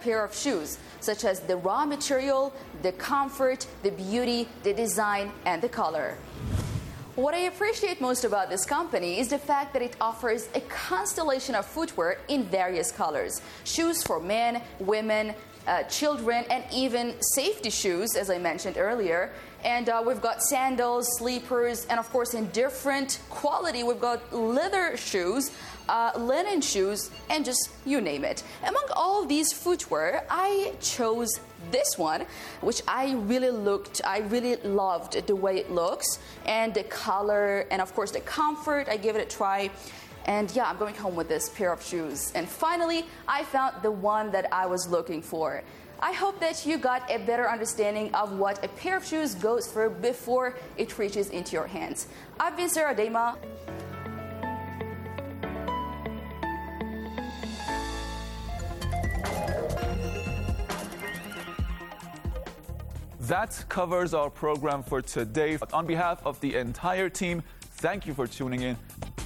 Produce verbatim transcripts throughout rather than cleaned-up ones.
pair of shoes, such as the raw material, the comfort, the beauty, the design, and the color. What I appreciate most about this company is the fact that it offers a constellation of footwear in various colors. Shoes for men, women, uh, children, and even safety shoes, as I mentioned earlier. And uh, we've got sandals, sleepers, and of course in different quality, we've got leather shoes, uh, linen shoes, and just you name it. Among all of these footwear, I chose this one, which I really looked, I really loved the way it looks, and the color, and of course the comfort. I gave it a try. And yeah, I'm going home with this pair of shoes. And finally, I found the one that I was looking for. I hope that you got a better understanding of what a pair of shoes goes through before it reaches into your hands. I've been Sarah Dema. That covers our program for today. On behalf of the entire team, thank you for tuning in.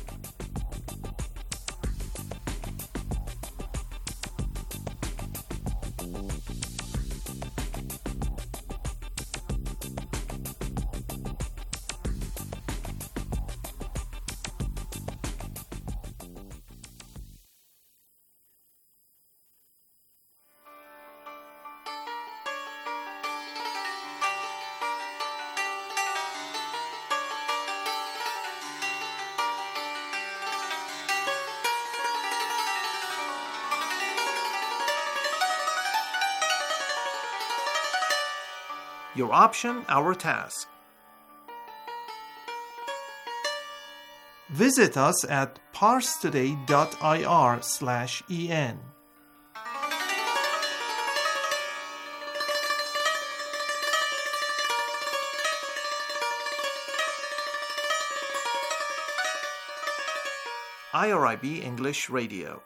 Your option, our task. Visit us at parstoday.ir slash en. I R I B English Radio.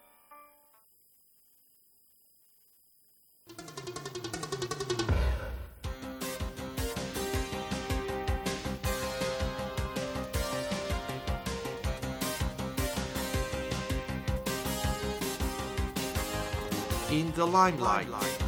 In the limelight.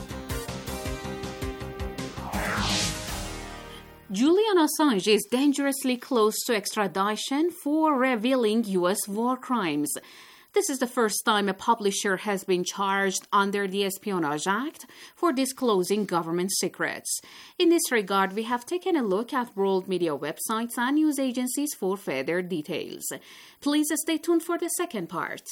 Julian Assange is dangerously close to extradition for revealing U S war crimes. This is the first time a publisher has been charged under the Espionage Act for disclosing government secrets. In this regard, we have taken a look at world media websites and news agencies for further details. Please stay tuned for the second part.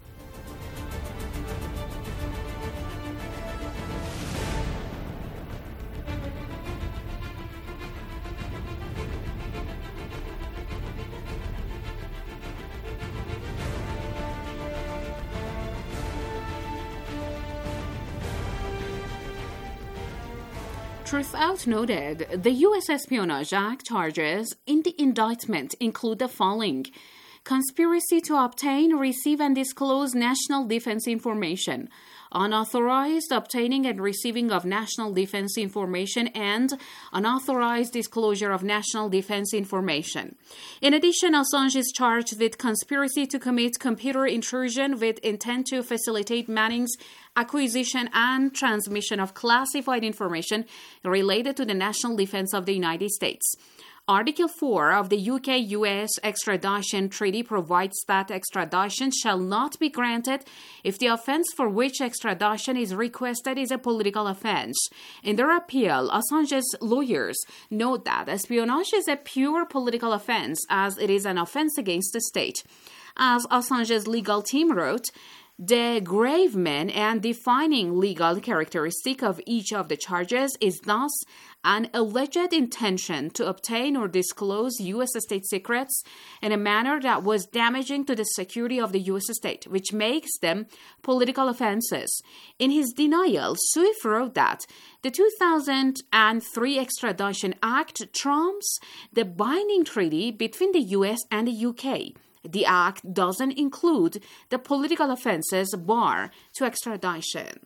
Truthout noted, the U S Espionage Act charges in the indictment include the following: conspiracy to obtain, receive, and disclose national defense information, unauthorized obtaining and receiving of national defense information, and unauthorized disclosure of national defense information. In addition, Assange is charged with conspiracy to commit computer intrusion with intent to facilitate Manning's acquisition and transmission of classified information related to the national defense of the United States. Article four of the U K U S extradition treaty provides that extradition shall not be granted if the offense for which extradition is requested is a political offense. In their appeal, Assange's lawyers note that espionage is a pure political offense as it is an offense against the state. As Assange's legal team wrote, the gravamen and defining legal characteristic of each of the charges is thus an alleged intention to obtain or disclose U S state secrets in a manner that was damaging to the security of the U S state, which makes them political offenses. In his denial, Swift wrote that the two thousand three Extradition Act trumps the binding treaty between the U S and the U K. The Act doesn't include the political offenses bar to extradition.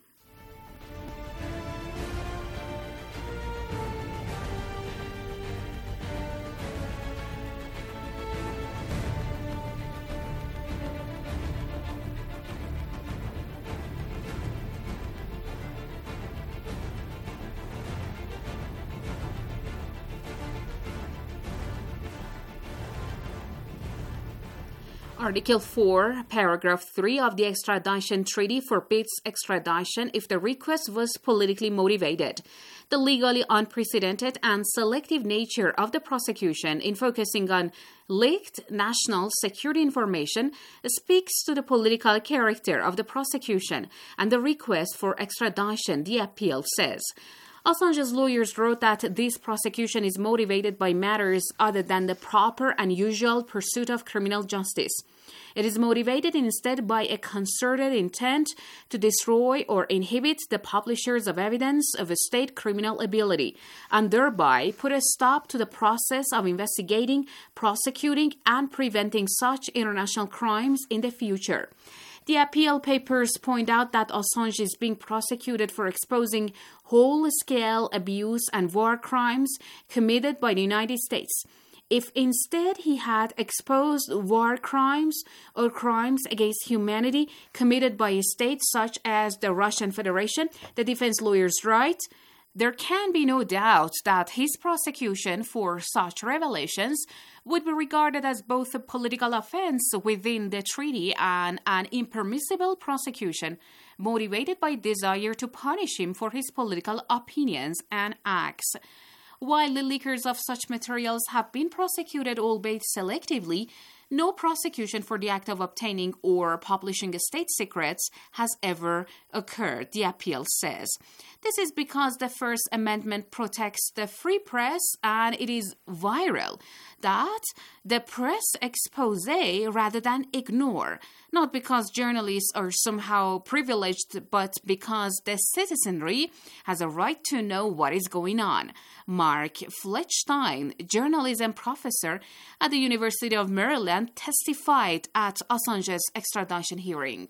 Article four, Paragraph three of the extradition treaty forbids extradition if the request was politically motivated. The legally unprecedented and selective nature of the prosecution in focusing on leaked national security information speaks to the political character of the prosecution and the request for extradition, the appeal says. Assange's lawyers wrote that this prosecution is motivated by matters other than the proper and usual pursuit of criminal justice. It is motivated instead by a concerted intent to destroy or inhibit the publishers of evidence of a state criminal ability, and thereby put a stop to the process of investigating, prosecuting, and preventing such international crimes in the future. The appeal papers point out that Assange is being prosecuted for exposing whole-scale abuse and war crimes committed by the United States. If instead he had exposed war crimes or crimes against humanity committed by a state such as the Russian Federation, the defense lawyers write, there can be no doubt that his prosecution for such revelations would be regarded as both a political offense within the treaty and an impermissible prosecution motivated by desire to punish him for his political opinions and acts. While the leakers of such materials have been prosecuted, albeit selectively, no prosecution for the act of obtaining or publishing state secrets has ever occurred, the appeal says. This is because the First Amendment protects the free press and it is vital that the press expose rather than ignore, not because journalists are somehow privileged, but because the citizenry has a right to know what is going on. Mark Fletchstein, journalism professor at the University of Maryland, testified at Assange's extradition hearing.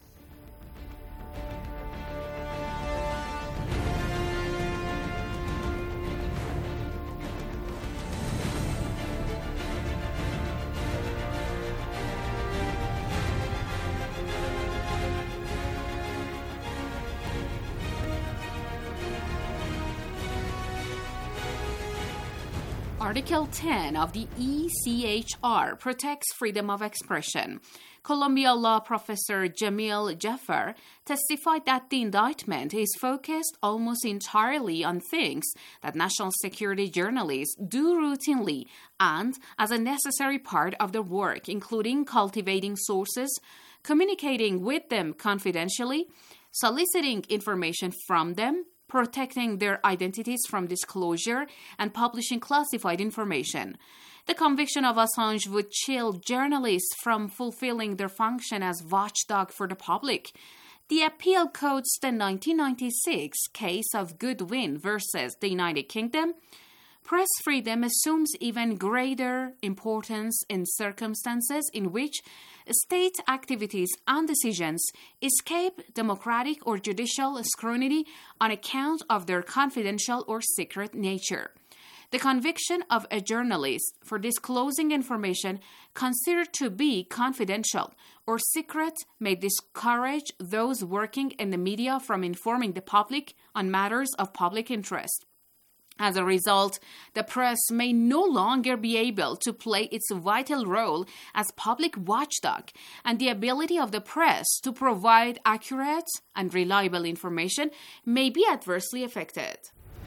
Article ten of the E C H R protects freedom of expression. Columbia law professor Jamil Jaffer testified that the indictment is focused almost entirely on things that national security journalists do routinely and as a necessary part of their work, including cultivating sources, communicating with them confidentially, soliciting information from them, protecting their identities from disclosure, and publishing classified information. The conviction of Assange would chill journalists from fulfilling their function as watchdog for the public. The appeal quotes the nineteen ninety-six case of Goodwin versus the United Kingdom. Press freedom assumes even greater importance in circumstances in which state activities and decisions escape democratic or judicial scrutiny on account of their confidential or secret nature. The conviction of a journalist for disclosing information considered to be confidential or secret may discourage those working in the media from informing the public on matters of public interest. As a result, the press may no longer be able to play its vital role as public watchdog, and the ability of the press to provide accurate and reliable information may be adversely affected.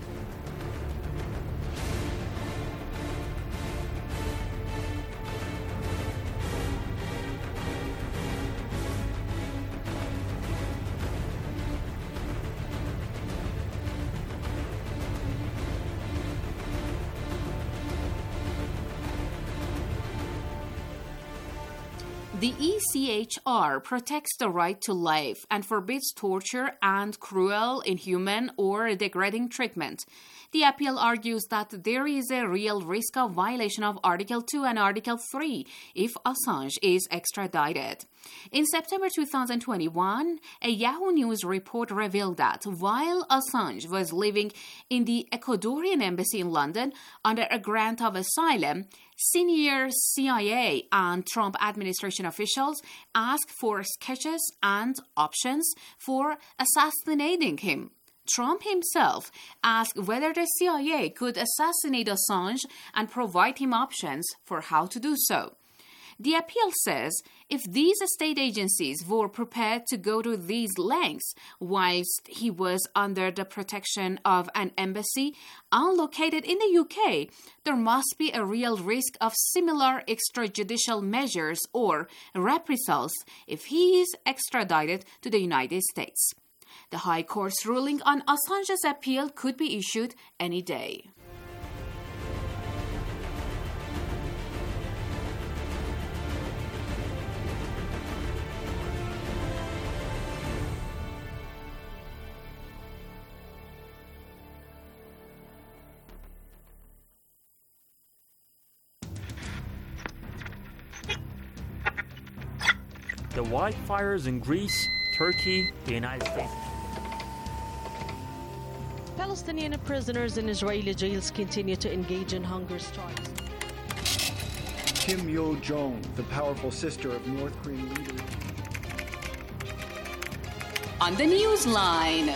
The E C H R protects the right to life and forbids torture and cruel, inhuman, or degrading treatment. The appeal argues that there is a real risk of violation of Article two and Article three if Assange is extradited. In September two thousand twenty-one, a Yahoo News report revealed that while Assange was living in the Ecuadorian embassy in London under a grant of asylum, senior C I A and Trump administration officials asked for sketches and options for assassinating him. Trump himself asked whether the C I A could assassinate Assange and provide him options for how to do so. The appeal says if these state agencies were prepared to go to these lengths whilst he was under the protection of an embassy unlocated in the U K, there must be a real risk of similar extrajudicial measures or reprisals if he is extradited to the United States. The High Court's ruling on Assange's appeal could be issued any day. The wildfires in Greece, Turkey, the United States. Palestinian prisoners in Israeli jails continue to engage in hunger strikes. Kim Yo-jong, the powerful sister of North Korean leader. On the Newsline.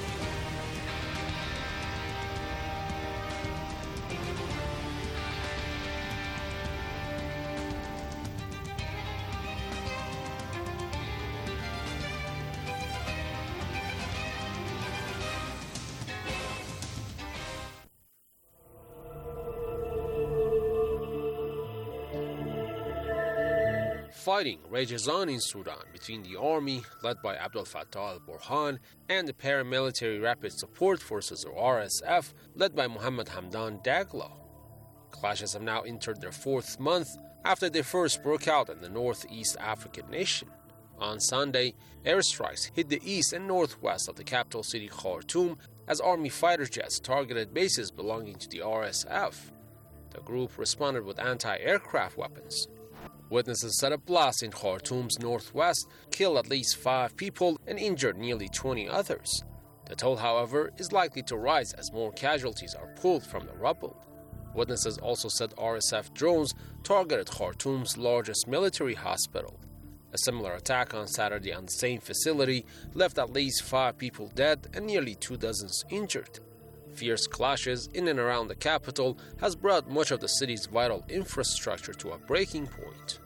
Fighting rages on in Sudan between the army, led by Abdel Fattah al-Burhan, and the paramilitary Rapid Support Forces, or R S F, led by Mohammed Hamdan Daglo. Clashes have now entered their fourth month after they first broke out in the northeast African nation. On Sunday, airstrikes hit the east and northwest of the capital city Khartoum as army fighter jets targeted bases belonging to the R S F. The group responded with anti-aircraft weapons. Witnesses said a blast in Khartoum's northwest killed at least five people and injured nearly twenty others. The toll, however, is likely to rise as more casualties are pulled from the rubble. Witnesses also said R S F drones targeted Khartoum's largest military hospital. A similar attack on Saturday on the same facility left at least five people dead and nearly two dozens injured. Fierce clashes in and around the capital has brought much of the city's vital infrastructure to a breaking point.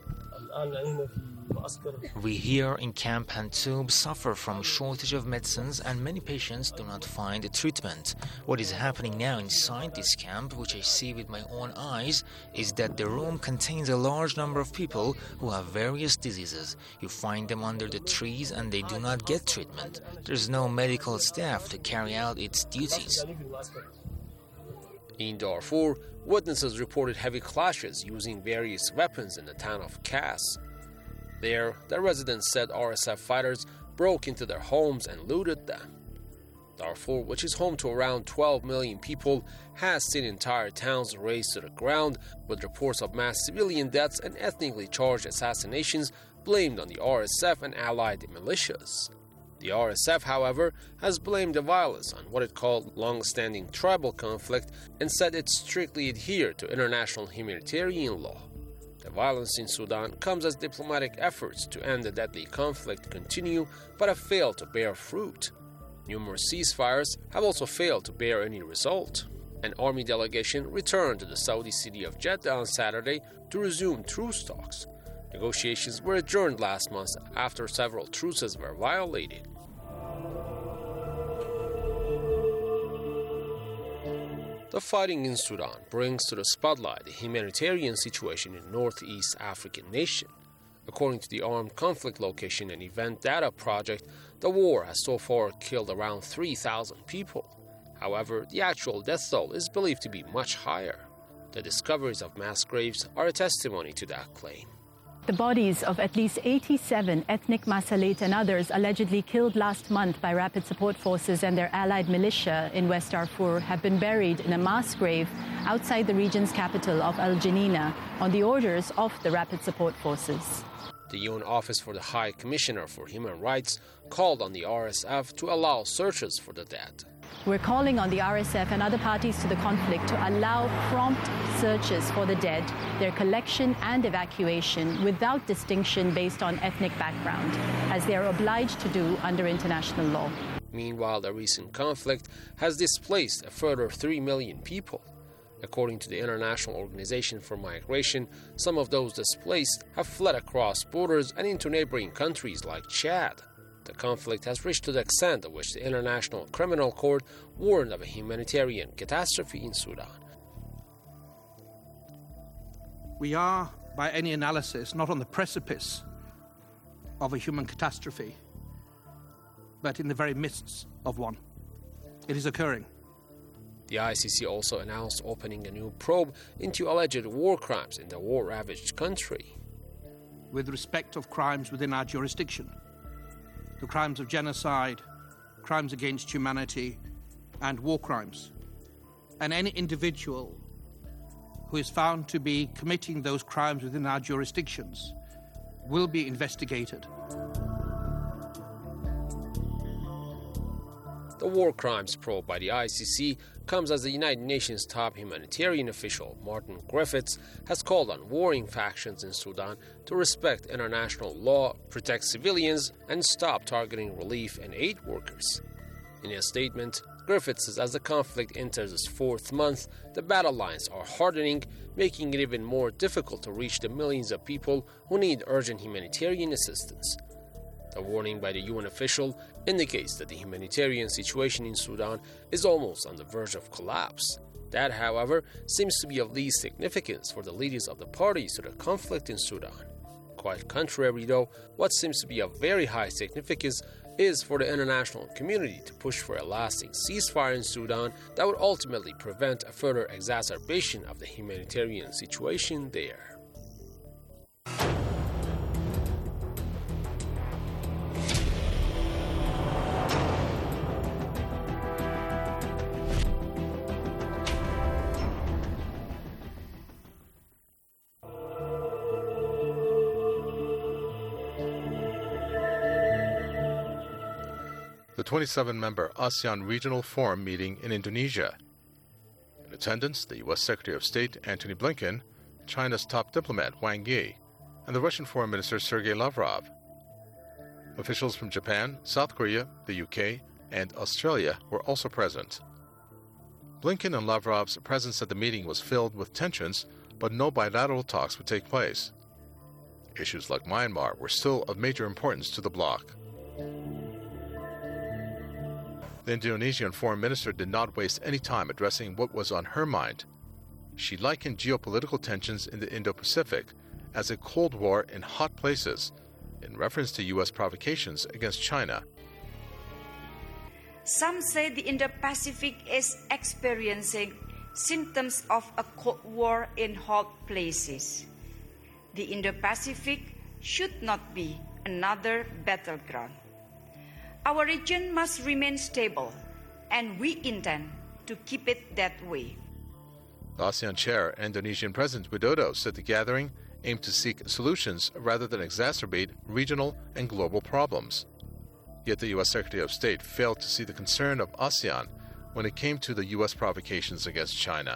We here in Camp Hantoub suffer from shortage of medicines and many patients do not find treatment. What is happening now inside this camp, which I see with my own eyes, is that the room contains a large number of people who have various diseases. You find them under the trees and they do not get treatment. There's no medical staff to carry out its duties. In Darfur, witnesses reported heavy clashes using various weapons in the town of Kass. There, the residents said R S F fighters broke into their homes and looted them. Darfur, which is home to around twelve million people, has seen entire towns razed to the ground, with reports of mass civilian deaths and ethnically charged assassinations blamed on the R S F and allied militias. The R S F, however, has blamed the violence on what it called long-standing tribal conflict and said it strictly adhered to international humanitarian law. The violence in Sudan comes as diplomatic efforts to end the deadly conflict continue but have failed to bear fruit. Numerous ceasefires have also failed to bear any result. An army delegation returned to the Saudi city of Jeddah on Saturday to resume truce talks. Negotiations were adjourned last month after several truces were violated. The fighting in Sudan brings to the spotlight the humanitarian situation in northeast African nation. According to the Armed Conflict Location and Event Data Project, the war has so far killed around three thousand people. However, the actual death toll is believed to be much higher. The discoveries of mass graves are a testimony to that claim. The bodies of at least eighty-seven ethnic Masalit and others allegedly killed last month by Rapid Support Forces and their allied militia in West Darfur have been buried in a mass grave outside the region's capital of Al Janina on the orders of the Rapid Support Forces. The U N Office for the High Commissioner for Human Rights called on the R S F to allow searches for the dead. We're calling on the R S F and other parties to the conflict to allow prompt searches for the dead, their collection and evacuation without distinction based on ethnic background, as they are obliged to do under international law. Meanwhile, the recent conflict has displaced a further three million people. According to the International Organization for Migration, some of those displaced have fled across borders and into neighboring countries like Chad. The conflict has reached to the extent of which the International Criminal Court warned of a humanitarian catastrophe in Sudan. We are, by any analysis, not on the precipice of a human catastrophe, but in the very midst of one. It is occurring. The I C C also announced opening a new probe into alleged war crimes in the war-ravaged country. With respect of crimes within our jurisdiction, the crimes of genocide, crimes against humanity, and war crimes, and any individual who is found to be committing those crimes within our jurisdictions will be investigated. The war crimes probe by the I C C comes as the United Nations top humanitarian official, Martin Griffiths, has called on warring factions in Sudan to respect international law, protect civilians, and stop targeting relief and aid workers. In a statement, Griffiths says as the conflict enters its fourth month, the battle lines are hardening, making it even more difficult to reach the millions of people who need urgent humanitarian assistance. The warning by the U N official indicates that the humanitarian situation in Sudan is almost on the verge of collapse. That, however, seems to be of least significance for the leaders of the parties to the conflict in Sudan. Quite contrary, though, what seems to be of very high significance is for the international community to push for a lasting ceasefire in Sudan that would ultimately prevent a further exacerbation of the humanitarian situation there. The twenty-seven member ASEAN Regional Forum meeting in Indonesia. In attendance, the U S Secretary of State Antony Blinken, China's top diplomat Wang Yi, and the Russian Foreign Minister Sergei Lavrov. Officials from Japan, South Korea, the U K, and Australia were also present. Blinken and Lavrov's presence at the meeting was filled with tensions, but no bilateral talks would take place. Issues like Myanmar were still of major importance to the bloc. The Indonesian foreign minister did not waste any time addressing what was on her mind. She likened geopolitical tensions in the Indo-Pacific as a Cold War in hot places, in reference to U S provocations against China. Some say the Indo-Pacific is experiencing symptoms of a Cold War in hot places. The Indo-Pacific should not be another battleground. Our region must remain stable, and we intend to keep it that way. The ASEAN chair, Indonesian President Widodo, said the gathering aimed to seek solutions rather than exacerbate regional and global problems. Yet the U S Secretary of State failed to see the concern of ASEAN when it came to the U S provocations against China.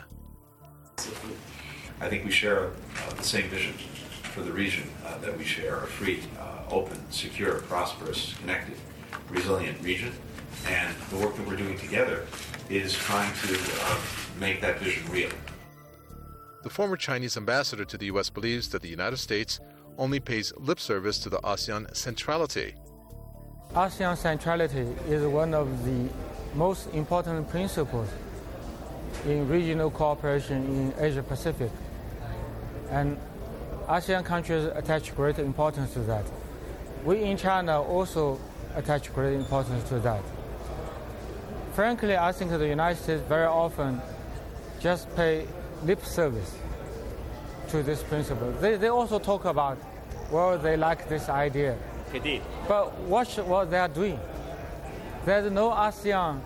I think we share uh, the same vision for the region uh, that we share, a free, uh, open, secure, prosperous, connected, resilient region, and the work that we're doing together is trying to uh, make that vision real. The former Chinese ambassador to the U S believes that the United States only pays lip service to the ASEAN centrality. ASEAN centrality is one of the most important principles in regional cooperation in Asia-Pacific, and ASEAN countries attach great importance to that. We in China also attach great importance to that. Frankly, I think the United States very often just pay lip service to this principle. They, they also talk about, well, they like this idea. Indeed. But watch what they are doing. There's no ASEAN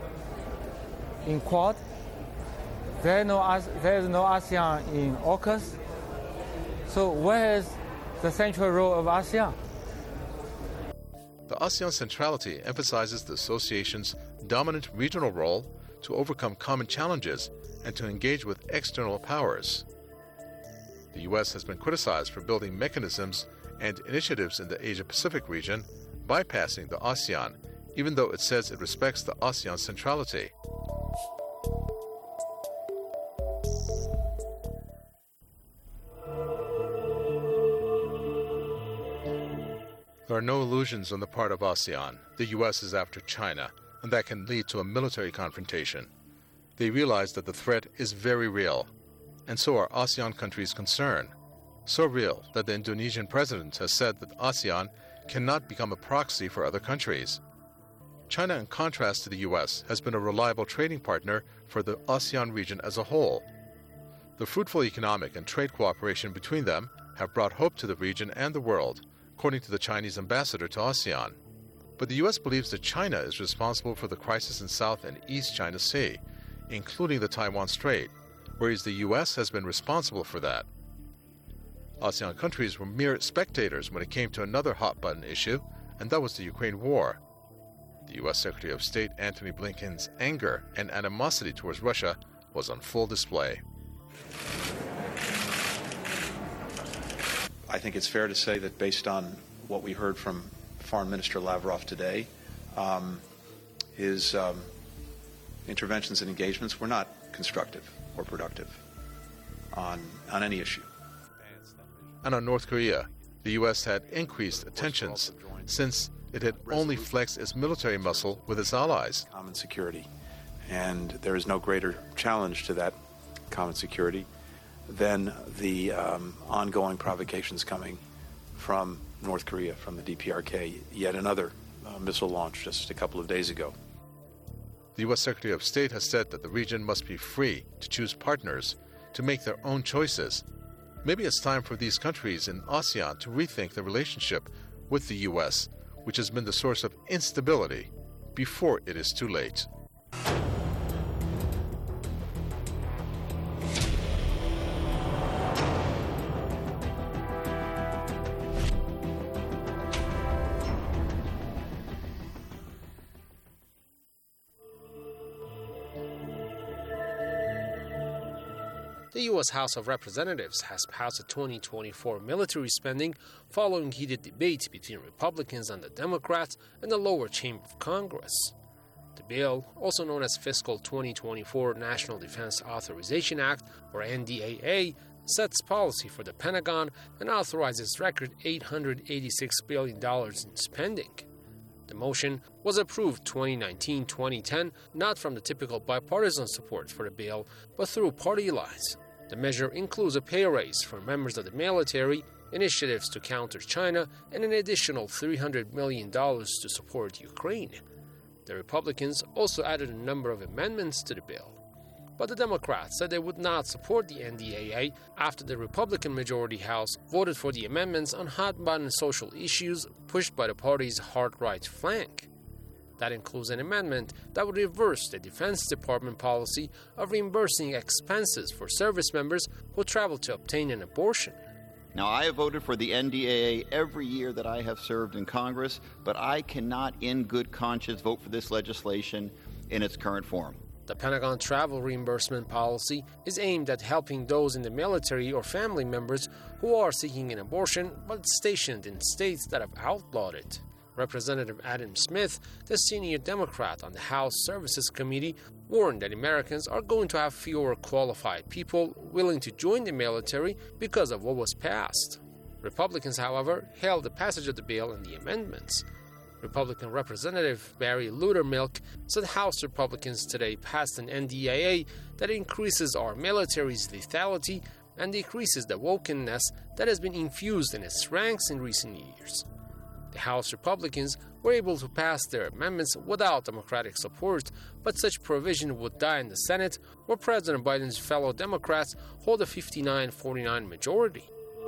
in Quad. There's no, there's no ASEAN in AUKUS. So where is the central role of ASEAN? The ASEAN centrality emphasizes the association's dominant regional role to overcome common challenges and to engage with external powers. The U S has been criticized for building mechanisms and initiatives in the Asia-Pacific region, bypassing the ASEAN, even though it says it respects the ASEAN centrality. are no illusions on the part of ASEAN. The U S is after China, and that can lead to a military confrontation. They realize that the threat is very real, and so are ASEAN countries concerned. So real that the Indonesian president has said that ASEAN cannot become a proxy for other countries. China, in contrast to the U S, has been a reliable trading partner for the ASEAN region as a whole. The fruitful economic and trade cooperation between them have brought hope to the region and the world, according to the Chinese ambassador to ASEAN. But the U S believes that China is responsible for the crisis in South and East China Sea, including the Taiwan Strait, whereas the U S has been responsible for that. ASEAN countries were mere spectators when it came to another hot-button issue, and that was the Ukraine war. The U S Secretary of State Antony Blinken's anger and animosity towards Russia was on full display. I think it's fair to say that based on what we heard from Foreign Minister Lavrov today, um, his um, interventions and engagements were not constructive or productive on, on any issue. And on North Korea, the U S had increased tensions since it had only flexed its military muscle with its allies. Common security. And there is no greater challenge to that common security than the um, ongoing provocations coming from North Korea, from the D P R K, yet another uh, missile launch just a couple of days ago. The U S Secretary of State has said that the region must be free to choose partners, to make their own choices. Maybe it's time for these countries in ASEAN to rethink their relationship with the U S, which has been the source of instability, before it is too late. The U S House of Representatives has passed a twenty twenty-four military spending following heated debate between Republicans and the Democrats in the lower chamber of Congress. The bill, also known as Fiscal twenty twenty-four National Defense Authorization Act, or N D A A, sets policy for the Pentagon and authorizes record eight hundred eighty-six billion dollars in spending. The motion was approved twenty nineteen to twenty ten, not from the typical bipartisan support for the bill, but through party lines. The measure includes a pay raise for members of the military, initiatives to counter China, and an additional three hundred million dollars to support Ukraine. The Republicans also added a number of amendments to the bill. But the Democrats said they would not support the N D A A after the Republican majority House voted for the amendments on hot-button social issues pushed by the party's hard-right flank. That includes an amendment that would reverse the Defense Department policy of reimbursing expenses for service members who travel to obtain an abortion. Now, I have voted for the N D A A every year that I have served in Congress, but I cannot in good conscience vote for this legislation in its current form. The Pentagon travel reimbursement policy is aimed at helping those in the military or family members who are seeking an abortion but stationed in states that have outlawed it. Representative Adam Smith, the senior Democrat on the House Services Committee, warned that Americans are going to have fewer qualified people willing to join the military because of what was passed. Republicans, however, hailed the passage of the bill and the amendments. Republican Representative Barry Lutermilk said House Republicans today passed an N D A A that increases our military's lethality and decreases the wokenness that has been infused in its ranks in recent years. The House Republicans were able to pass their amendments without Democratic support, but such provision would die in the Senate, where President Biden's fellow Democrats hold a fifty-nine forty-nine majority.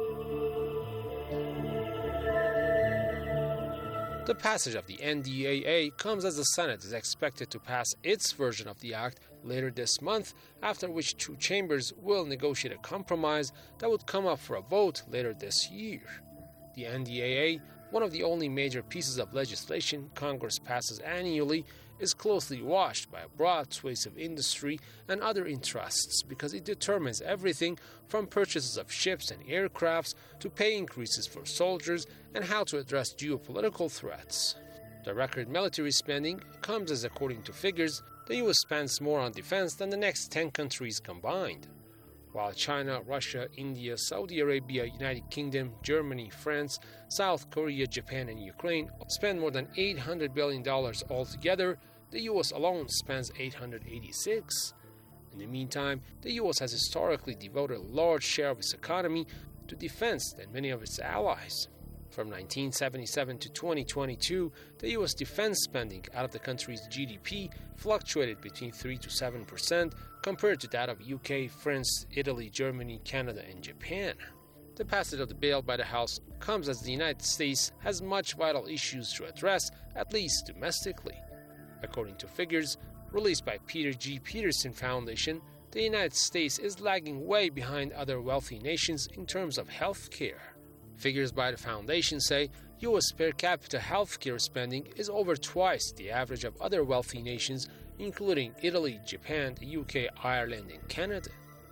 The passage of the N D A A comes as the Senate is expected to pass its version of the act later this month, after which two chambers will negotiate a compromise that would come up for a vote later this year. The N D A A, one of the only major pieces of legislation Congress passes annually, is closely watched by a broad swathe of industry and other interests because it determines everything from purchases of ships and aircrafts to pay increases for soldiers and how to address geopolitical threats. The record military spending comes as, according to figures, the U S spends more on defense than the next ten countries combined. while China, Russia, India, Saudi Arabia, United Kingdom, Germany, France, South Korea, Japan, and Ukraine spend more than eight hundred billion dollars altogether, the U S alone spends eight hundred eighty-six. In the meantime, the U S has historically devoted a large share of its economy to defense than many of its allies. From nineteen seventy-seven to twenty twenty-two, the U S defense spending out of the country's G D P fluctuated between three to seven percent compared to that of U K, France, Italy, Germany, Canada, and Japan. The passage of the bill by the House comes as the United States has much vital issues to address, at least domestically. According to figures released by Peter G. Peterson Foundation, the United States is lagging way behind other wealthy nations in terms of health care. Figures by the foundation say U S per capita healthcare spending is over twice the average of other wealthy nations, including Italy, Japan, the U K, Ireland, and Canada.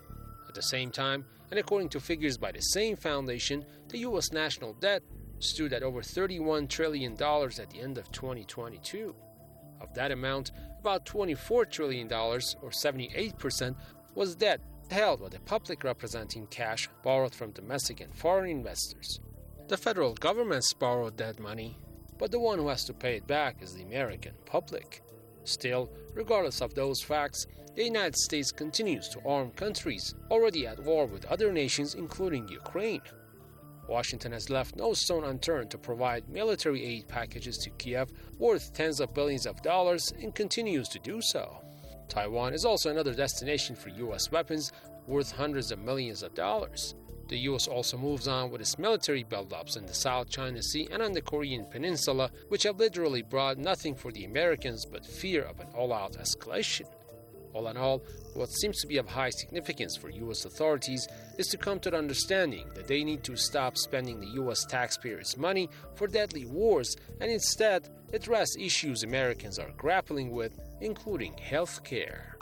At the same time, and according to figures by the same foundation, the U S national debt stood at over thirty-one trillion dollars at the end of twenty twenty-two. Of that amount, about twenty-four trillion dollars, or seventy-eight percent, was debt held by the public representing cash borrowed from domestic and foreign investors. The federal government's borrowed that money, but the one who has to pay it back is the American public. Still, regardless of those facts, the United States continues to arm countries already at war with other nations, including Ukraine. Washington has left no stone unturned to provide military aid packages to Kiev worth tens of billions of dollars and continues to do so. Taiwan is also another destination for U S weapons worth hundreds of millions of dollars. The U S also moves on with its military buildups in the South China Sea and on the Korean Peninsula, which have literally brought nothing for the Americans but fear of an all-out escalation. All in all, what seems to be of high significance for U S authorities is to come to the understanding that they need to stop spending the U S taxpayers' money for deadly wars and instead address issues Americans are grappling with, including health care.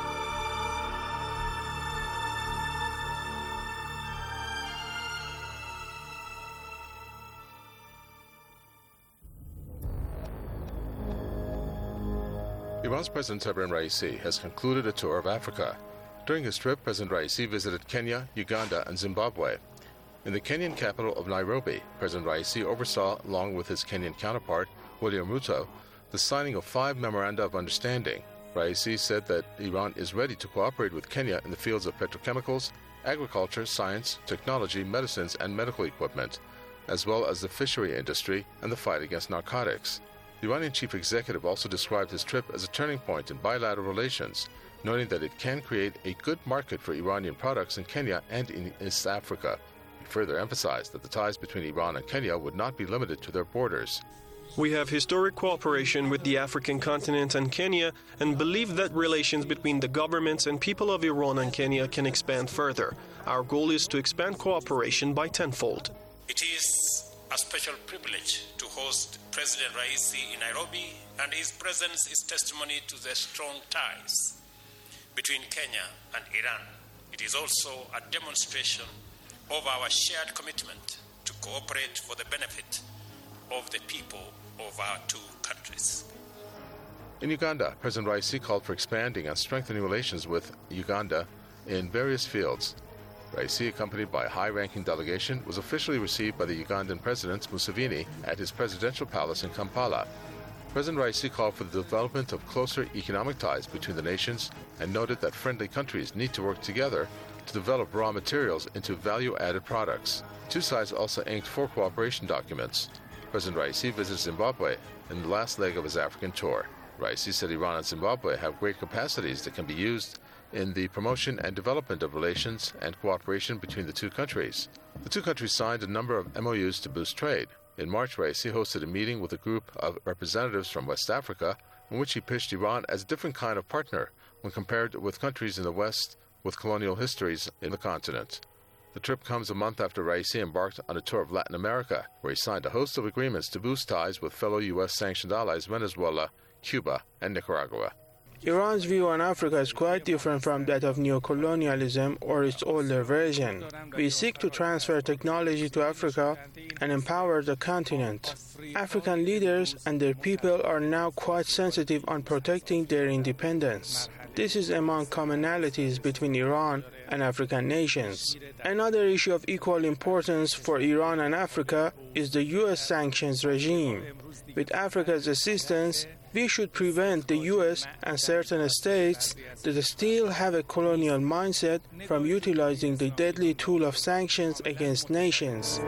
Iran's President Ebrahim Raisi has concluded a tour of Africa. During his trip, President Raisi visited Kenya, Uganda, and Zimbabwe. In the Kenyan capital of Nairobi, President Raisi oversaw, along with his Kenyan counterpart, William Ruto, the signing of five memoranda of understanding. Raisi said that Iran is ready to cooperate with Kenya in the fields of petrochemicals, agriculture, science, technology, medicines, and medical equipment, as well as the fishery industry and the fight against narcotics. The Iranian chief executive also described his trip as a turning point in bilateral relations, noting that it can create a good market for Iranian products in Kenya and in East Africa. He further emphasized that the ties between Iran and Kenya would not be limited to their borders. We have historic cooperation with the African continent and Kenya and believe that relations between the governments and people of Iran and Kenya can expand further. Our goal is to expand cooperation by tenfold. It is a special privilege to host President Raisi in Nairobi, and his presence is testimony to the strong ties between Kenya and Iran. It is also a demonstration of our shared commitment to cooperate for the benefit of the people of our two countries. In Uganda, President Raisi called for expanding and strengthening relations with Uganda in various fields. Raisi, accompanied by a high-ranking delegation, was officially received by the Ugandan President Museveni at his presidential palace in Kampala. President Raisi called for the development of closer economic ties between the nations and noted that friendly countries need to work together to develop raw materials into value-added products. Two sides also inked four cooperation documents. President Raisi visited Zimbabwe in the last leg of his African tour. Raisi said Iran and Zimbabwe have great capacities that can be used in the promotion and development of relations and cooperation between the two countries. The two countries signed a number of M O Us to boost trade. In March, Raisi hosted a meeting with a group of representatives from West Africa in which he pitched Iran as a different kind of partner when compared with countries in the West with colonial histories in the continent. The trip comes a month after Raisi embarked on a tour of Latin America, where he signed a host of agreements to boost ties with fellow U S sanctioned allies Venezuela, Cuba, and Nicaragua. Iran's view on Africa is quite different from that of neocolonialism or its older version. We seek to transfer technology to Africa and empower the continent. African leaders and their people are now quite sensitive on protecting their independence. This is among commonalities between Iran and African nations. Another issue of equal importance for Iran and Africa is the U S sanctions regime. With Africa's assistance, we should prevent the U S and certain states that still have a colonial mindset from utilizing the deadly tool of sanctions against nations.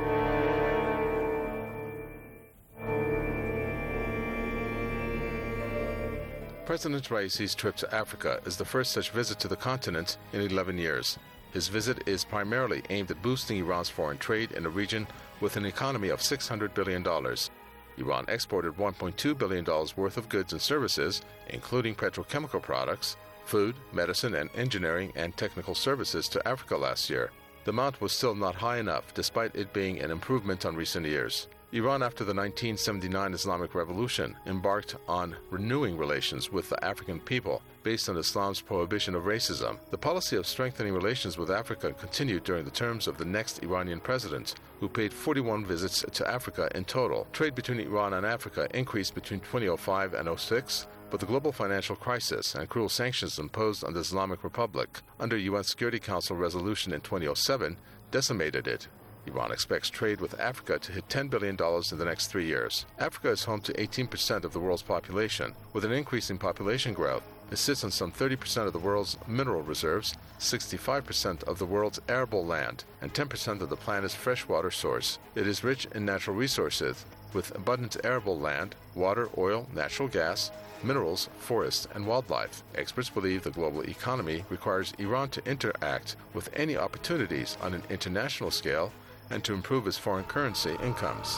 President Raisi's trip to Africa is the first such visit to the continent in eleven years. His visit is primarily aimed at boosting Iran's foreign trade in a region with an economy of six hundred billion dollars. Iran exported one point two billion dollars worth of goods and services, including petrochemical products, food, medicine, and engineering and technical services to Africa last year. The amount was still not high enough, despite it being an improvement on recent years. Iran, after the nineteen seventy-nine Islamic Revolution, embarked on renewing relations with the African people based on Islam's prohibition of racism. The policy of strengthening relations with Africa continued during the terms of the next Iranian president, who paid forty-one visits to Africa in total. Trade between Iran and Africa increased between twenty oh five and oh six, but the global financial crisis and cruel sanctions imposed on the Islamic Republic under U N Security Council resolution in twenty oh seven decimated it. Iran expects trade with Africa to hit ten billion dollars in the next three years. Africa is home to eighteen percent of the world's population. With an increasing population growth, it sits on some thirty percent of the world's mineral reserves, sixty-five percent of the world's arable land, and ten percent of the planet's freshwater source. It is rich in natural resources, with abundant arable land, water, oil, natural gas, minerals, forests, and wildlife. Experts believe the global economy requires Iran to interact with any opportunities on an international scale and to improve its foreign currency incomes.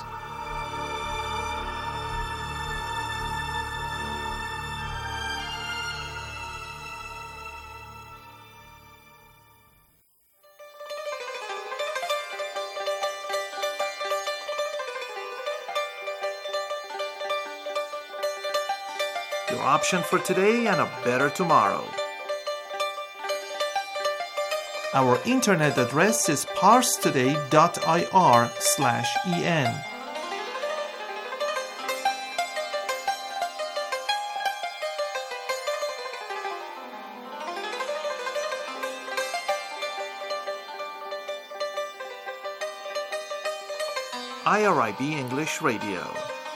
Your option for today and a better tomorrow. Our internet address is parstoday.ir slash en. I R I B English Radio.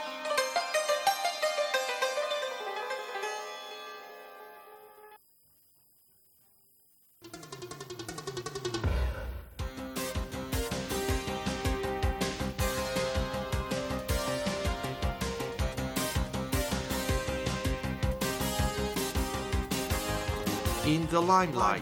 In the limelight.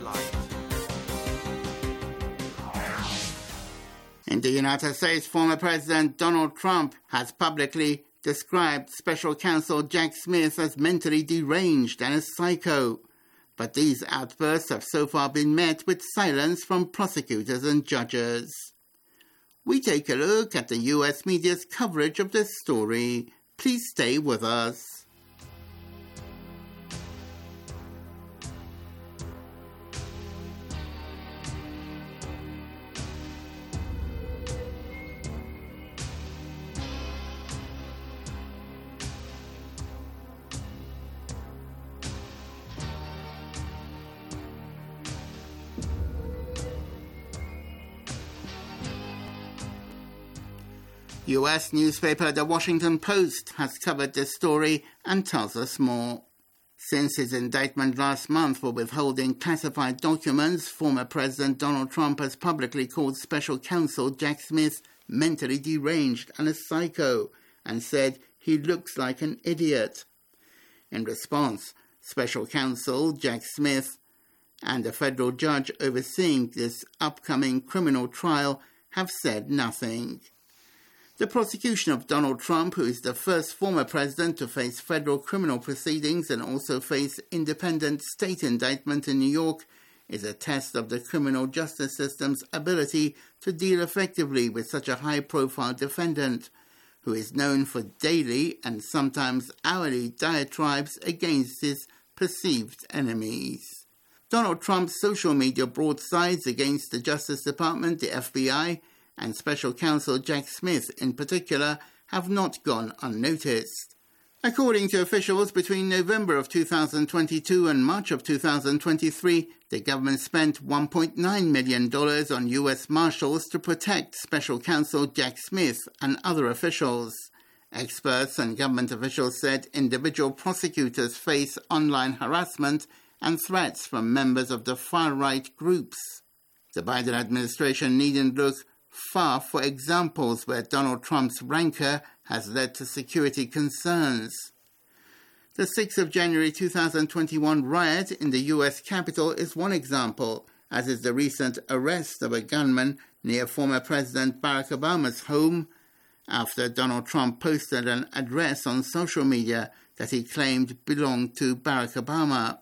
In the United States, former President Donald Trump has publicly described Special Counsel Jack Smith as mentally deranged and a psycho. But these outbursts have so far been met with silence from prosecutors and judges. We take a look at the U S media's coverage of this story. Please stay with us. U S newspaper The Washington Post has covered this story and tells us more. Since his indictment last month for withholding classified documents, former President Donald Trump has publicly called Special Counsel Jack Smith mentally deranged and a psycho, and said he looks like an idiot. In response, Special Counsel Jack Smith and a federal judge overseeing this upcoming criminal trial have said nothing. The prosecution of Donald Trump, who is the first former president to face federal criminal proceedings and also face independent state indictment in New York, is a test of the criminal justice system's ability to deal effectively with such a high-profile defendant, who is known for daily and sometimes hourly diatribes against his perceived enemies. Donald Trump's social media broadsides against the Justice Department, the F B I, and Special Counsel Jack Smith in particular have not gone unnoticed. According to officials, between November of two thousand twenty-two and March of two thousand twenty-three, the government spent one point nine million dollars on U S Marshals to protect Special Counsel Jack Smith and other officials. Experts and government officials said individual prosecutors face online harassment and threats from members of the far-right groups. The Biden administration needn't look far for examples where Donald Trump's rancor has led to security concerns. The sixth of January two thousand twenty-one riot in the U S Capitol is one example, as is the recent arrest of a gunman near former President Barack Obama's home after Donald Trump posted an address on social media that he claimed belonged to Barack Obama.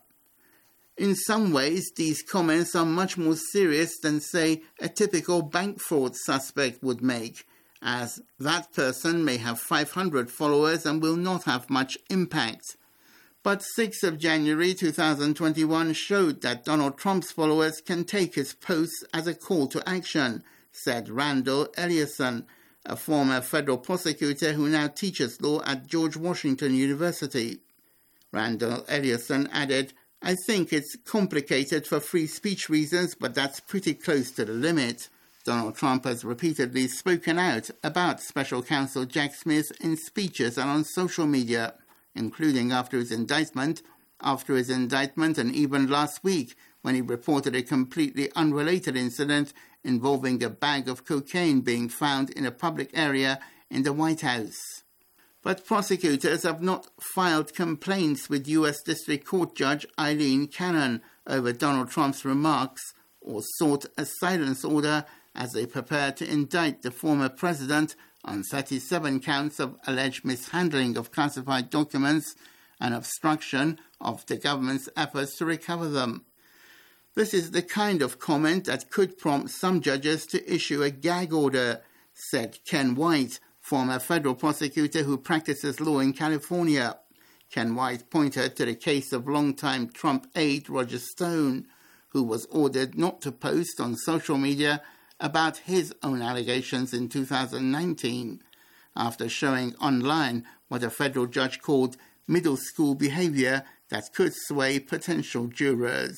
In some ways, these comments are much more serious than, say, a typical bank fraud suspect would make, as that person may have five hundred followers and will not have much impact. But sixth of January two thousand twenty-one showed that Donald Trump's followers can take his posts as a call to action, said Randall Ellison, a former federal prosecutor who now teaches law at George Washington University. Randall Ellison added, "I think it's complicated for free speech reasons, but that's pretty close to the limit." Donald Trump has repeatedly spoken out about Special Counsel Jack Smith in speeches and on social media, including after his indictment, after his indictment and even last week when he reported a completely unrelated incident involving a bag of cocaine being found in a public area in the White House. But prosecutors have not filed complaints with U S District Court Judge Eileen Cannon over Donald Trump's remarks or sought a silence order as they prepare to indict the former president on thirty-seven counts of alleged mishandling of classified documents and obstruction of the government's efforts to recover them. This is the kind of comment that could prompt some judges to issue a gag order, said Ken White, former federal prosecutor who practices law in California. Ken White pointed to the case of longtime Trump aide Roger Stone, who was ordered not to post on social media about his own allegations in two thousand nineteen, after showing online what a federal judge called middle school behavior that could sway potential jurors.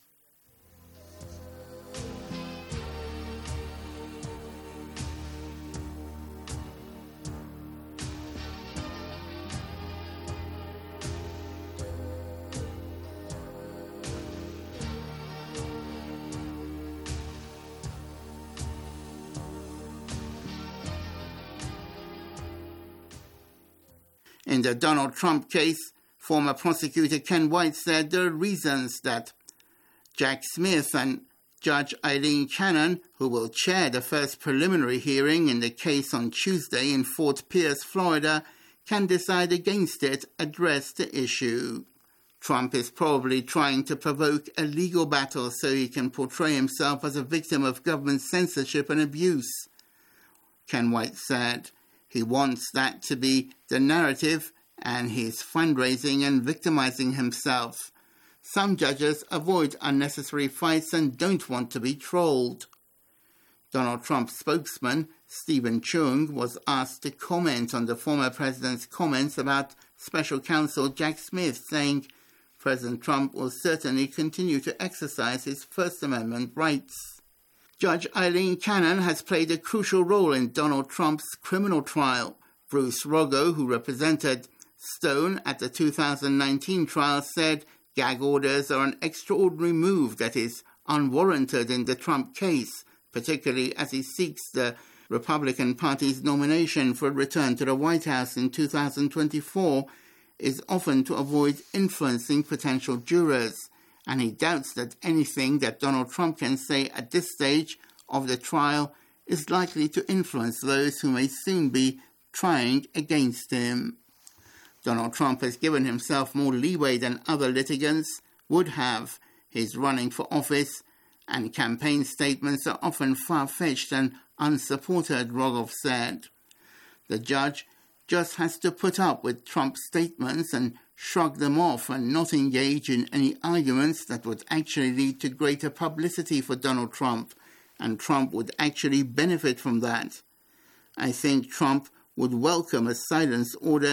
In the Donald Trump case, former prosecutor Ken White said there are reasons that Jack Smith and Judge Eileen Cannon, who will chair the first preliminary hearing in the case on Tuesday in Fort Pierce, Florida, can decide against it, address the issue. Trump is probably trying to provoke a legal battle so he can portray himself as a victim of government censorship and abuse, Ken White said. He wants that to be the narrative, and he's fundraising and victimizing himself. Some judges avoid unnecessary fights and don't want to be trolled. Donald Trump's spokesman, Stephen Chung, was asked to comment on the former president's comments about Special Counsel Jack Smith, saying President Trump will certainly continue to exercise his First Amendment rights. Judge Eileen Cannon has played a crucial role in Donald Trump's criminal trial. Bruce Roggo, who represented Stone at the two thousand nineteen trial, said gag orders are an extraordinary move that is unwarranted in the Trump case, particularly as he seeks the Republican Party's nomination for a return to the White House in two thousand twenty-four, is often to avoid influencing potential jurors. And he doubts that anything that Donald Trump can say at this stage of the trial is likely to influence those who may soon be trying against him. Donald Trump has given himself more leeway than other litigants would have. He's running for office, and campaign statements are often far-fetched and unsupported, Rogov said. The judge just has to put up with Trump's statements and shrug them off and not engage in any arguments that would actually lead to greater publicity for Donald Trump, and Trump would actually benefit from that. I think Trump would welcome a silence order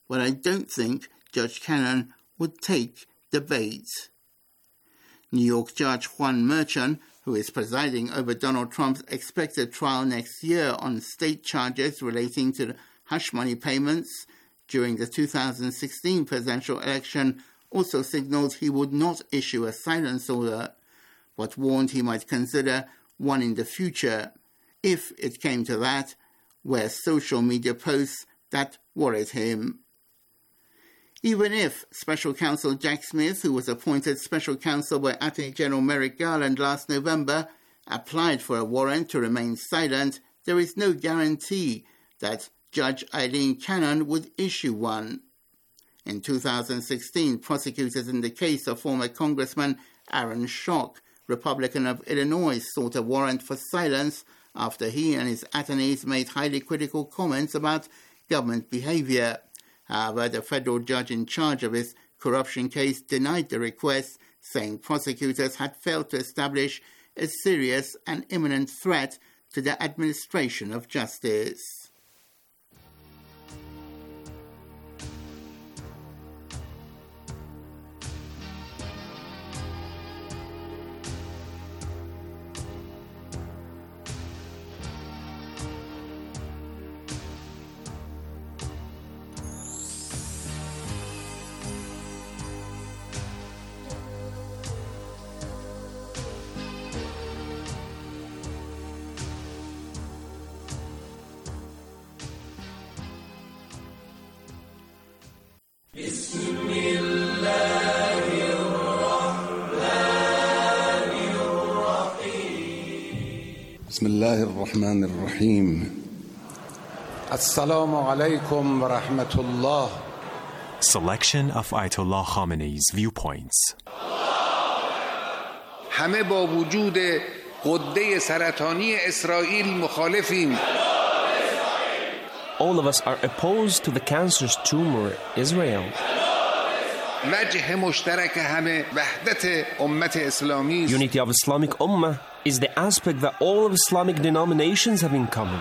but I don't think Judge Cannon would take the bait. New York Judge Juan Merchan, who is presiding over Donald Trump's expected trial next year on state charges relating to the hush money payments during the two thousand sixteen presidential election, also signaled he would not issue a silence order, but warned he might consider one in the future, if it came to that, where social media posts that worried him. Even if Special Counsel Jack Smith, who was appointed Special Counsel by Attorney General Merrick Garland last November, applied for a warrant to remain silent, there is no guarantee that Judge Aileen Cannon would issue one. In two thousand sixteen, prosecutors in the case of former Congressman Aaron Schock, Republican of Illinois, sought a warrant for silence after he and his attorneys made highly critical comments about government behavior. However, the federal judge in charge of his corruption case denied the request, saying prosecutors had failed to establish a serious and imminent threat to the administration of justice. بسم الله الرحمن الرحيم السلام عليكم ورحمة الله. Selection of Ayatollah Khamenei's viewpoints. همه با وجود غده سرطانی اسرائیل مخالفیم. All of us are opposed to the cancerous tumor Israel. وجه مشترک همه وحدت امت اسلامی. Unity of Islamic Ummah is the aspect that all of Islamic denominations have in common.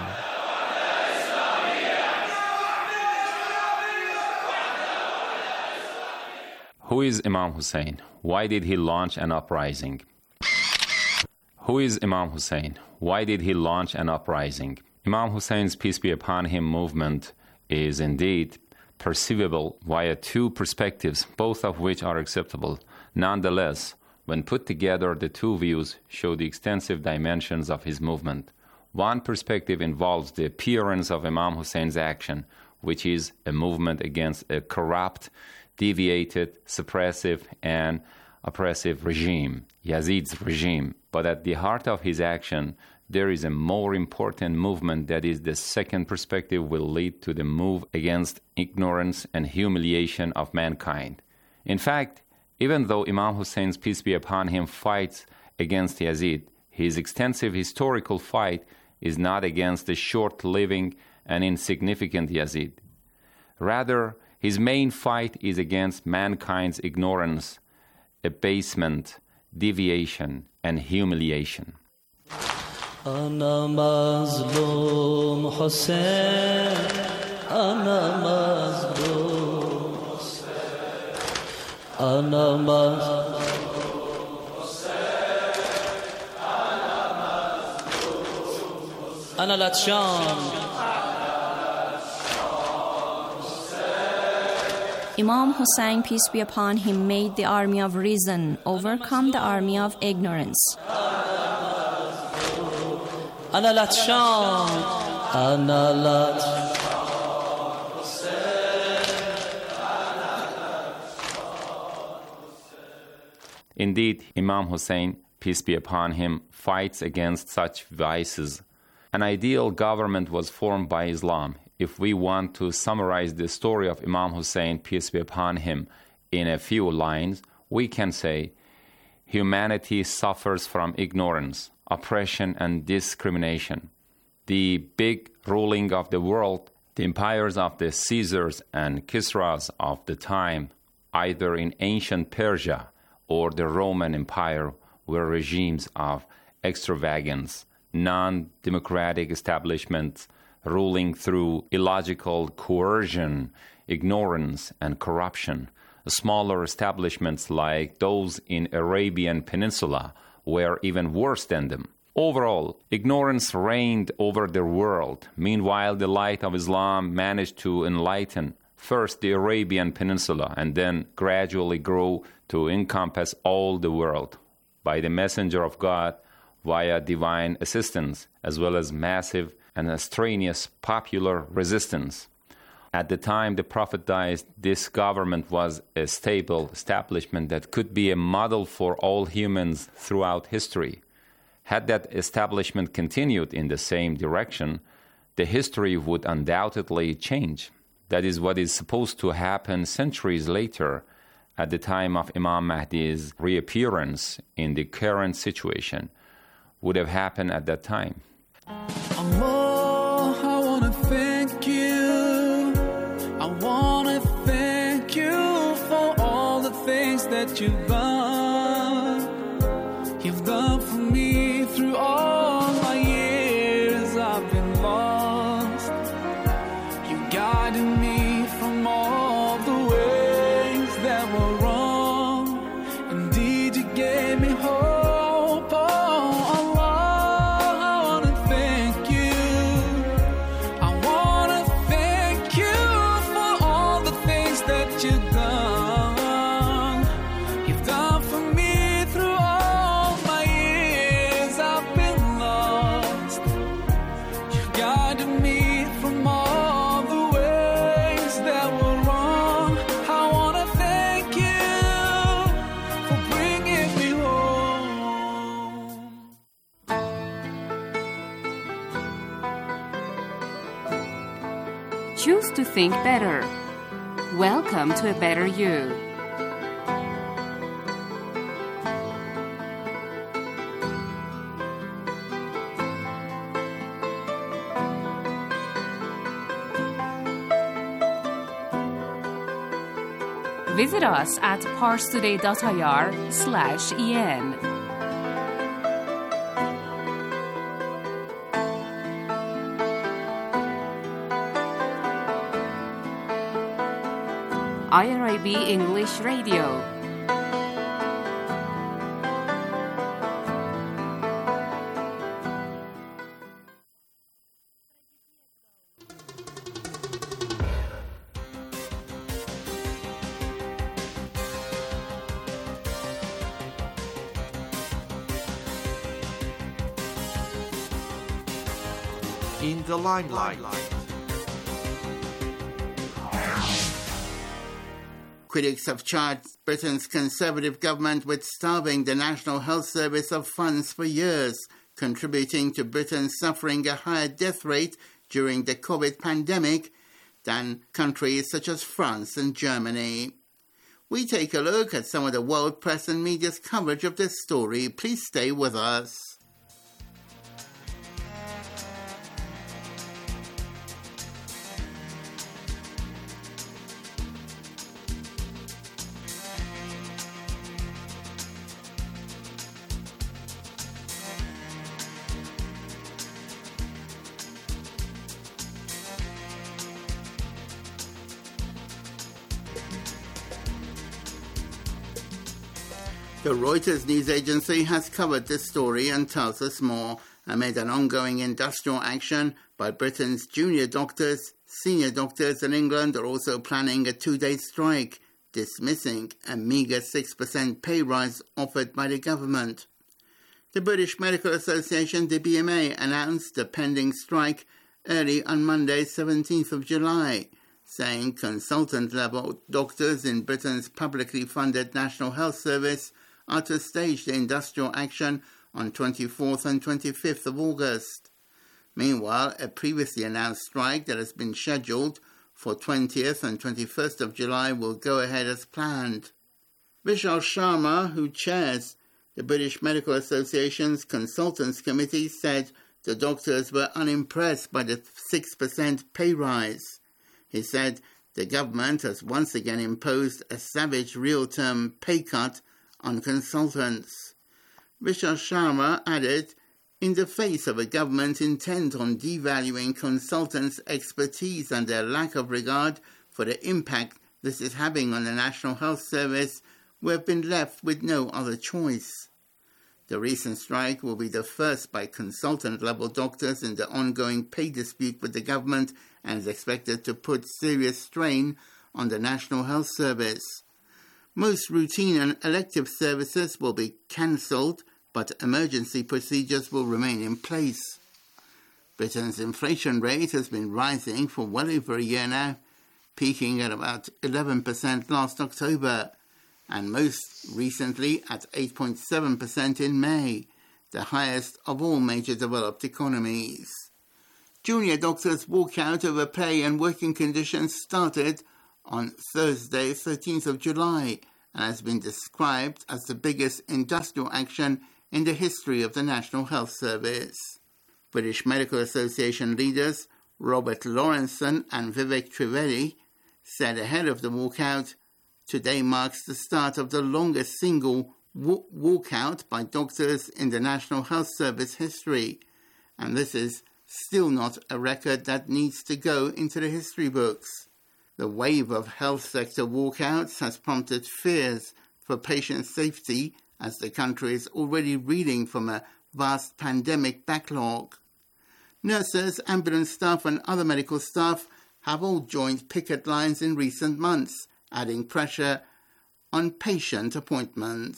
Who is Imam Hussein? Why did he launch an uprising? Who is Imam Hussein? Why did he launch an uprising? Imam Hussein's peace be upon him movement is indeed perceivable via two perspectives, both of which are acceptable. Nonetheless, when put together, the two views show the extensive dimensions of his movement. One perspective involves the appearance of Imam Hussein's action, which is a movement against a corrupt, deviated, suppressive, and oppressive regime, Yazid's regime. But at the heart of his action, there is a more important movement that is the second perspective will lead to the move against ignorance and humiliation of mankind. In fact, even though Imam Hussein's peace be upon him fights against Yazid, his extensive historical fight is not against the short-living and insignificant Yazid. Rather, his main fight is against mankind's ignorance, abasement, deviation, and humiliation. Ana mazlum Hussein, ana mazlum Hussein, ana mazlum Hussein, ana mazlum ana latshan. Imam Hussein, peace be upon him, made the army of reason overcome the army of ignorance. Ana latshan, ana latshan. Indeed, Imam Hussein, peace be upon him, fights against such vices. An ideal government was formed by Islam. If we want to summarize the story of Imam Hussein, peace be upon him, in a few lines, we can say, humanity suffers from ignorance, oppression, and discrimination. The big ruling of the world, the empires of the Caesars and Kisras of the time, either in ancient Persia or the Roman Empire, were regimes of extravagance, non-democratic establishments ruling through illogical coercion, ignorance, and corruption. Smaller establishments like those in Arabian Peninsula were even worse than them. Overall, ignorance reigned over the world. Meanwhile, the light of Islam managed to enlighten first the Arabian Peninsula and then gradually grow to encompass all the world by the messenger of God via divine assistance, as well as massive and strenuous popular resistance. At the time the Prophet died, this government was a stable establishment that could be a model for all humans throughout history. Had that establishment continued in the same direction, the history would undoubtedly change. That is what is supposed to happen centuries later at the time of Imam Mahdi's reappearance in the current situation would have happened at that time. Allah, I want to thank you. I want to thank you for all the things that you've done. You've done for me through all my years I've been lost. You guided me from all the ways that were wrong. Indeed, you gave me hope. Choose to think better. Welcome to a better you. Visit us at parstoday.ir slash en. I R I B English Radio. In the limelight. Critics have charged Britain's Conservative government with starving the National Health Service of funds for years, contributing to Britain suffering a higher death rate during the COVID pandemic than countries such as France and Germany. We take a look at some of the world press and media's coverage of this story. Please stay with us. The Reuters news agency has covered this story and tells us more. Amid an ongoing industrial action by Britain's junior doctors, senior doctors in England are also planning a two-day strike, dismissing a meagre six percent pay rise offered by the government. The British Medical Association, the B M A, announced the pending strike early on Monday, seventeenth of July, saying consultant-level doctors in Britain's publicly funded National Health Service are to stage the industrial action on twenty-fourth and twenty-fifth of August. Meanwhile, a previously announced strike that has been scheduled for twentieth and twenty-first of July will go ahead as planned. Vishal Sharma, who chairs the British Medical Association's Consultants Committee, said the doctors were unimpressed by the six percent pay rise. He said the government has once again imposed a savage real-term pay cut on consultants. Vishal Sharma added, in the face of a government intent on devaluing consultants' expertise and their lack of regard for the impact this is having on the National Health Service, we have been left with no other choice. The recent strike will be the first by consultant-level doctors in the ongoing pay dispute with the government and is expected to put serious strain on the National Health Service. Most routine and elective services will be cancelled, but emergency procedures will remain in place. Britain's inflation rate has been rising for well over a year now, peaking at about eleven percent last October, and most recently at eight point seven percent in May, the highest of all major developed economies. Junior doctors' walkout over pay and working conditions started on Thursday, thirteenth of July, and has been described as the biggest industrial action in the history of the National Health Service. British Medical Association leaders Robert Lawrenson and Vivek Trivedi said ahead of the walkout, today marks the start of the longest single w- walkout by doctors in the National Health Service history, and this is still not a record that needs to go into the history books. The wave of health sector walkouts has prompted fears for patient safety as the country is already reeling from a vast pandemic backlog. Nurses, ambulance staff and other medical staff have all joined picket lines in recent months, adding pressure on patient appointments.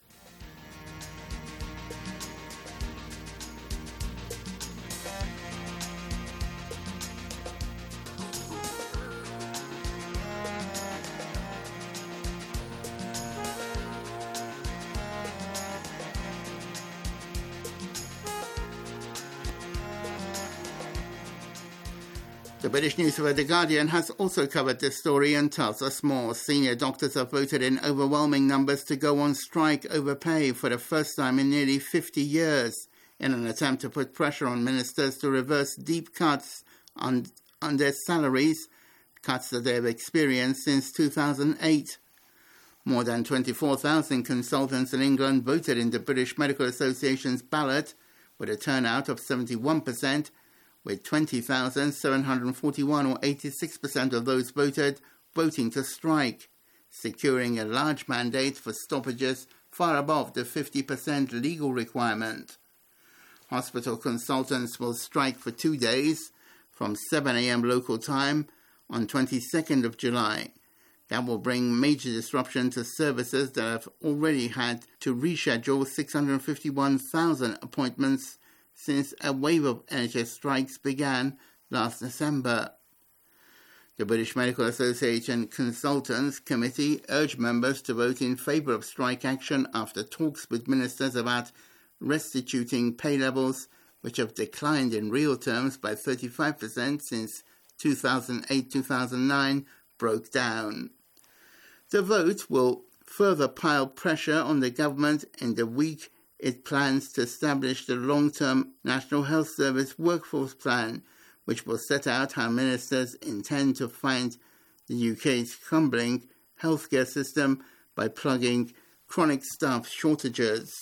The British newspaper The Guardian has also covered this story and tells us more. Senior doctors have voted in overwhelming numbers to go on strike over pay for the first time in nearly fifty years, in an attempt to put pressure on ministers to reverse deep cuts on, on their salaries, cuts that they have experienced since two thousand eight. More than twenty-four thousand consultants in England voted in the British Medical Association's ballot, with a turnout of seventy-one percent, with twenty thousand seven hundred forty-one, or eighty-six percent of those voted, voting to strike, securing a large mandate for stoppages far above the fifty percent legal requirement. Hospital consultants will strike for two days, from seven a.m. local time, on twenty-second of July. That will bring major disruption to services that have already had to reschedule six hundred fifty-one thousand appointments since a wave of N H S strikes began last December. The British Medical Association Consultants Committee urged members to vote in favour of strike action after talks with ministers about restituting pay levels, which have declined in real terms by thirty-five percent since two thousand eight to two thousand nine, broke down. The vote will further pile pressure on the government in the week it plans to establish the long-term National Health Service Workforce Plan, which will set out how ministers intend to find the U K's crumbling healthcare system by plugging chronic staff shortages.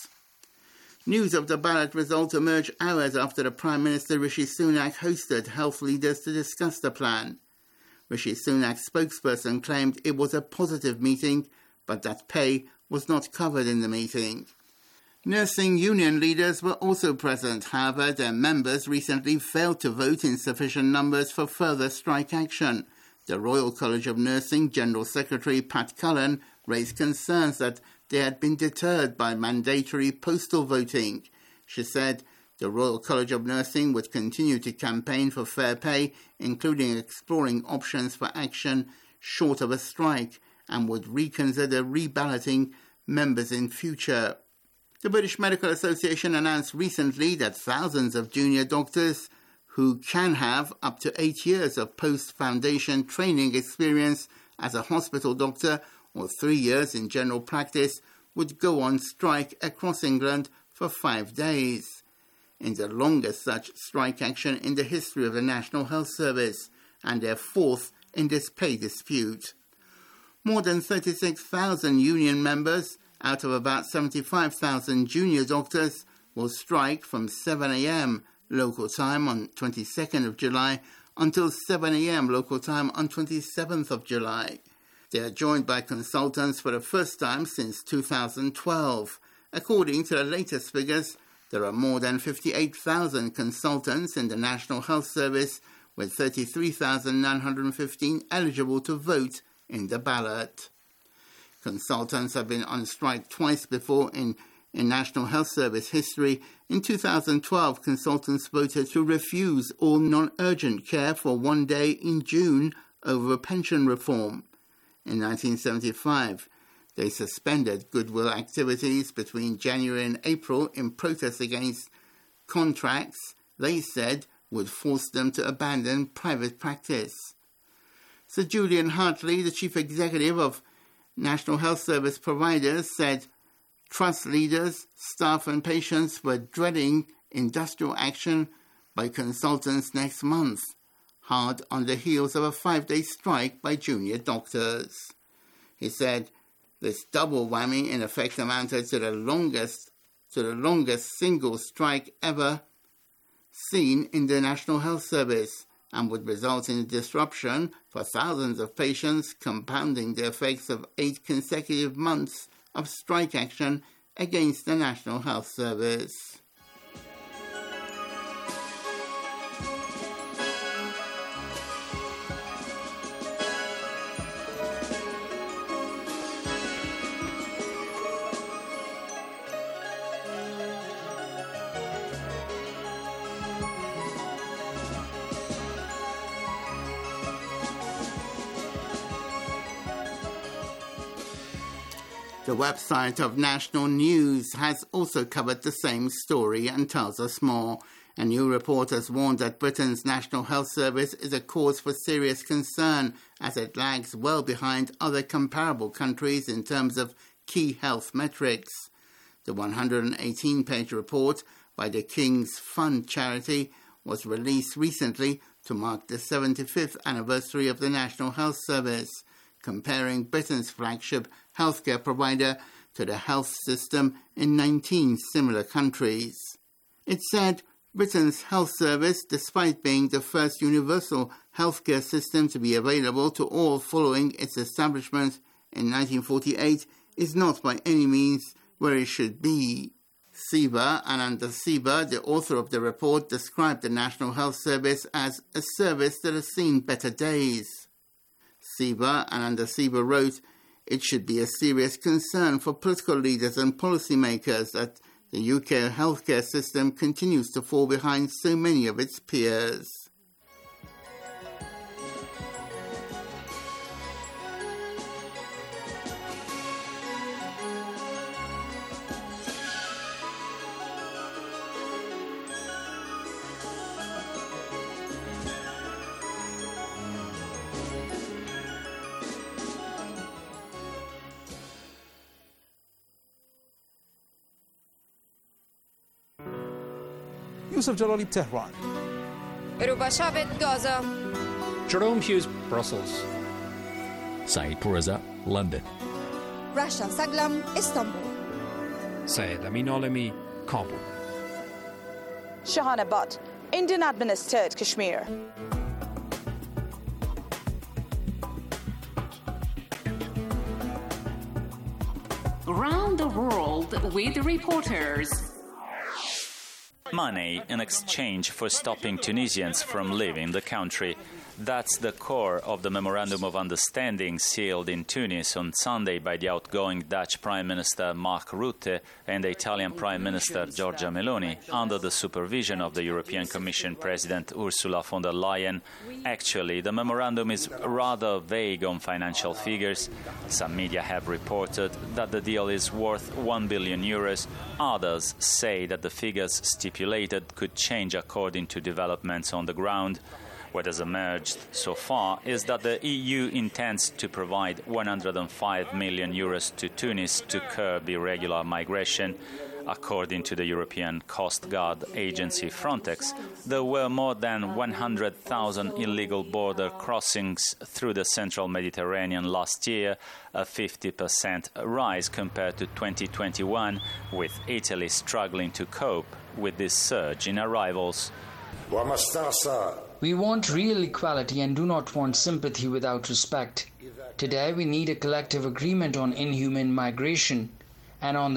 News of the ballot result emerged hours after the Prime Minister Rishi Sunak hosted health leaders to discuss the plan. Rishi Sunak's spokesperson claimed it was a positive meeting, but that pay was not covered in the meeting. Nursing union leaders were also present. However, their members recently failed to vote in sufficient numbers for further strike action. The Royal College of Nursing General Secretary Pat Cullen raised concerns that they had been deterred by mandatory postal voting. She said the Royal College of Nursing would continue to campaign for fair pay, including exploring options for action short of a strike, and would reconsider reballoting members in future. The British Medical Association announced recently that thousands of junior doctors who can have up to eight years of post-foundation training experience as a hospital doctor or three years in general practice would go on strike across England for five days, in the longest such strike action in the history of the National Health Service, and their fourth in this pay dispute. More than thirty-six thousand union members out of about seventy-five thousand junior doctors will strike from seven a.m. local time on twenty-second of July until seven a.m. local time on twenty-seventh of July. They are joined by consultants for the first time since two thousand twelve. According to the latest figures, there are more than fifty-eight thousand consultants in the National Health Service, with thirty-three thousand nine hundred fifteen eligible to vote in the ballot. Consultants have been on strike twice before in, in National Health Service history. In two thousand twelve, consultants voted to refuse all non-urgent care for one day in June over pension reform. In nineteen seventy-five, they suspended goodwill activities between January and April in protest against contracts they said would force them to abandon private practice. Sir Julian Hartley, the chief executive of National Health Service providers, said trust leaders, staff and patients were dreading industrial action by consultants next month, hard on the heels of a five-day strike by junior doctors. He said this double whammy in effect amounted to the longest to the longest single strike ever seen in the National Health Service and would result in disruption for thousands of patients, compounding the effects of eight consecutive months of strike action against the National Health Service. The website of National News has also covered the same story and tells us more. A new report has warned that Britain's National Health Service is a cause for serious concern as it lags well behind other comparable countries in terms of key health metrics. The one hundred eighteen page report by the King's Fund charity was released recently to mark the seventy-fifth anniversary of the National Health Service, comparing Britain's flagship healthcare provider to the health system in nineteen similar countries. It said Britain's health service, despite being the first universal healthcare system to be available to all following its establishment in nineteen forty-eight, is not by any means where it should be. Siva Ananda Siva, the author of the report, described the National Health Service as a service that has seen better days. Siva Ananda Siva wrote, "It should be a serious concern for political leaders and policymakers that the U K healthcare system continues to fall behind so many of its peers." Yusuf Jalali, Tehran. Rubashavet, Gaza. Jerome Hughes, Brussels. Saeed Pourreza, London. Rasha Saglam, Istanbul. Syed Amin Alemi, Kabul. Shahana Butt, Indian administered Kashmir. Around the world with reporters. Money in exchange for stopping Tunisians from leaving the country. That's the core of the Memorandum of Understanding sealed in Tunis on Sunday by the outgoing Dutch Prime Minister Mark Rutte and the Italian Prime Minister Giorgia Meloni under the supervision of the European Commission President Ursula von der Leyen. Actually, the memorandum is rather vague on financial figures. Some media have reported that the deal is worth one billion euros. Others say that the figures stipulated could change according to developments on the ground. What has emerged so far is that the E U intends to provide one hundred five million euros to Tunis to curb irregular migration. According to the European Coast Guard agency Frontex, there were more than one hundred thousand illegal border crossings through the central Mediterranean last year, a fifty percent rise compared to twenty twenty-one, with Italy struggling to cope with this surge in arrivals. We want real equality and do not want sympathy without respect. Today we need a collective agreement on inhuman migration and on the